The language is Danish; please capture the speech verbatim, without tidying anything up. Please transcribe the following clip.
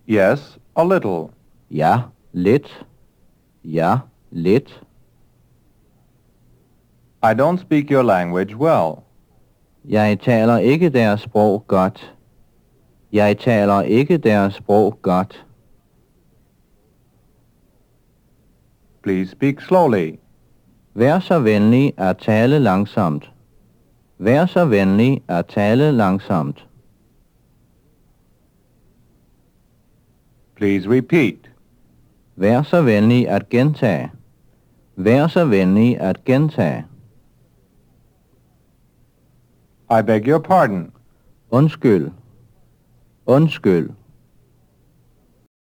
Yes, a little. Ja, lidt. Ja, lidt. I don't speak your language well. Jeg taler ikke deres sprog godt. Jeg taler ikke deres sprog godt. Please speak slowly. Vær så venlig at tale langsomt. Vær så venlig at tale langsomt. Please repeat. Vær så venlig at gentage. Vær så venlig at gentage. I beg your pardon. Undskyld. Undskyld.